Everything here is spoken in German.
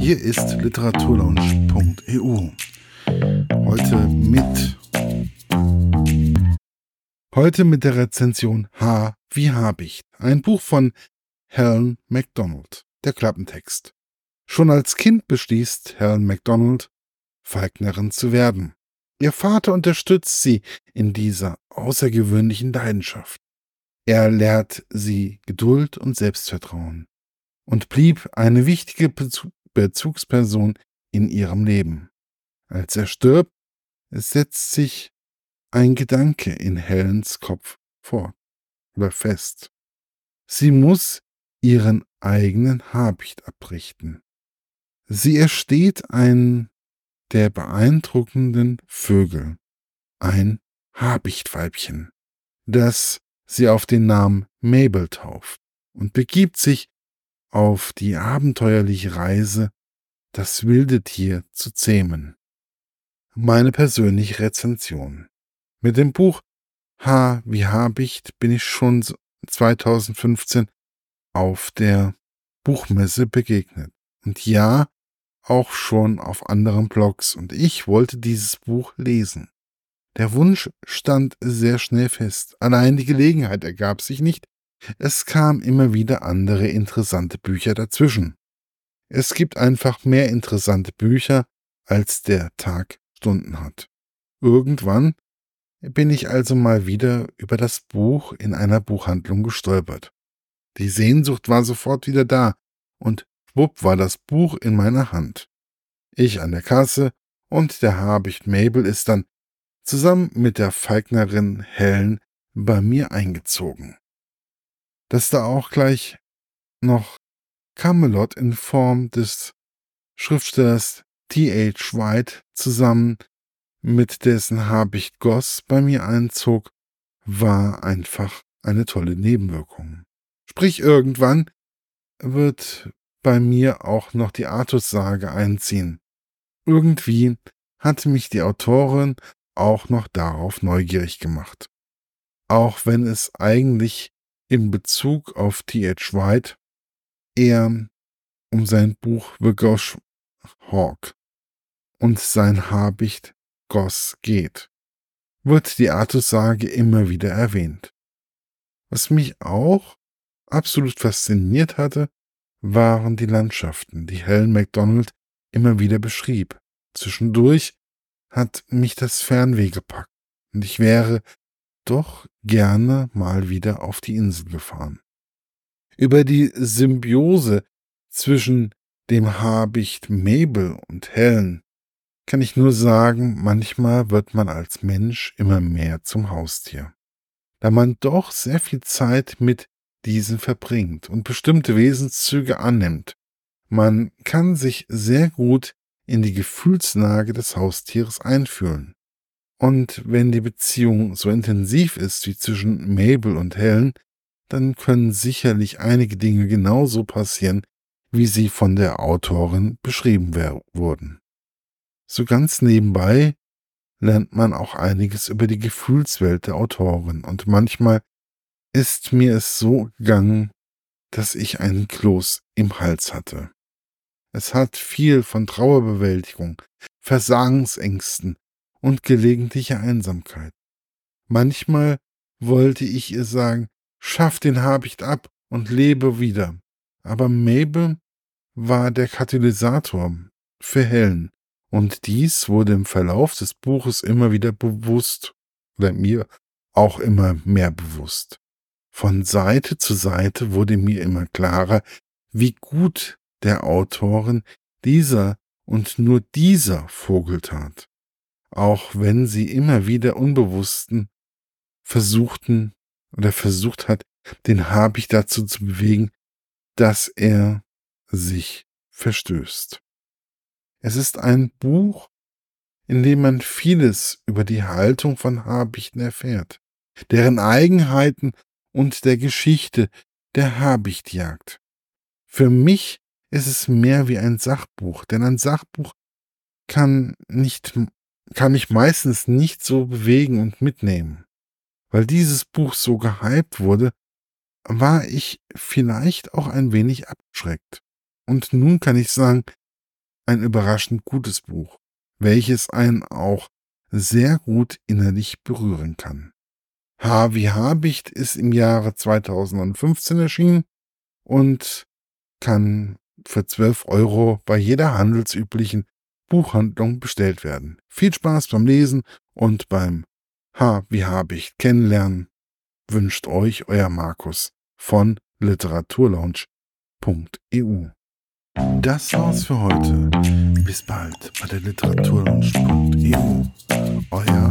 Hier ist literaturlaunch.eu. Heute mit der Rezension H wie Habicht, ein Buch von Helen Macdonald, der Klappentext. Schon als Kind beschließt Helen Macdonald, Falknerin zu werden. Ihr Vater unterstützt sie in dieser außergewöhnlichen Leidenschaft. Er lehrt sie Geduld und Selbstvertrauen und blieb eine wichtige Bezugsperson in ihrem Leben. Als er stirbt, setzt sich ein Gedanke in Helens Kopf fest. Sie muss ihren eigenen Habicht abrichten. Sie ersteht einen der beeindruckenden Vögel, ein Habichtweibchen, das sie auf den Namen Mabel tauft und begibt sich auf die abenteuerliche Reise, das wilde Tier zu zähmen. Meine persönliche Rezension. Mit dem Buch H wie Habicht bin ich schon 2015 auf der Buchmesse begegnet. Und ja, auch schon auf anderen Blogs. Und ich wollte dieses Buch lesen. Der Wunsch stand sehr schnell fest. Allein die Gelegenheit ergab sich nicht. Es kamen immer wieder andere interessante Bücher dazwischen. Es gibt einfach mehr interessante Bücher, als der Tag Stunden hat. Irgendwann bin ich also mal wieder über das Buch in einer Buchhandlung gestolpert. Die Sehnsucht war sofort wieder da und schwupp war das Buch in meiner Hand. Ich an der Kasse und der Habicht Mabel ist dann zusammen mit der Falknerin Helen bei mir eingezogen. Dass da auch gleich noch Camelot in Form des Schriftstellers T.H. White zusammen mit dessen Habicht Goss bei mir einzog, war einfach eine tolle Nebenwirkung. Sprich, irgendwann wird bei mir auch noch die Artussage einziehen. Irgendwie hat mich die Autorin auch noch darauf neugierig gemacht. Auch wenn es eigentlich in Bezug auf T.H. White eher um sein Buch The Gosh Hawk und sein Habicht Goss geht, wird die Artussage immer wieder erwähnt. Was mich auch absolut fasziniert hatte, waren die Landschaften, die Helen Macdonald immer wieder beschrieb. Zwischendurch hat mich das Fernweh gepackt und ich wäre doch gerne mal wieder auf die Insel gefahren. Über die Symbiose zwischen dem Habicht Mabel und Helen kann ich nur sagen, manchmal wird man als Mensch immer mehr zum Haustier, da man doch sehr viel Zeit mit diesen verbringt und bestimmte Wesenszüge annimmt. Man kann sich sehr gut in die Gefühlslage des Haustieres einfühlen. Und wenn die Beziehung so intensiv ist wie zwischen Mabel und Helen, dann können sicherlich einige Dinge genauso passieren, wie sie von der Autorin beschrieben wurden. So ganz nebenbei lernt man auch einiges über die Gefühlswelt der Autorin und manchmal ist mir es so gegangen, dass ich einen Kloß im Hals hatte. Es hat viel von Trauerbewältigung, Versagensängsten und gelegentlicher Einsamkeit. Manchmal wollte ich ihr sagen, schaff den Habicht ab und lebe wieder. Aber Mabel war der Katalysator für Helen. Und dies wurde im Verlauf des Buches immer wieder bewusst, oder mir auch immer mehr bewusst. Von Seite zu Seite wurde mir immer klarer, wie gut der Autorin dieser und nur dieser Vogel tat. Auch wenn sie immer wieder unbewussten versucht hat, den Habicht dazu zu bewegen, dass er sich verstößt. Es ist ein Buch, in dem man vieles über die Haltung von Habichten erfährt, deren Eigenheiten und der Geschichte der Habichtjagd. Für mich ist es mehr wie ein Sachbuch, denn ein Sachbuch kann mich meistens nicht so bewegen und mitnehmen. Weil dieses Buch so gehypt wurde, war ich vielleicht auch ein wenig abgeschreckt. Und nun kann ich sagen, ein überraschend gutes Buch, welches einen auch sehr gut innerlich berühren kann. H wie Habicht ist im Jahre 2015 erschienen und kann für 12 € bei jeder handelsüblichen Buchhandlung bestellt werden. Viel Spaß beim Lesen und beim H wie Habicht kennenlernen wünscht euch euer Markus von literaturlaunch.eu. Das war's für heute. Bis bald bei der literaturlaunch.eu. Euer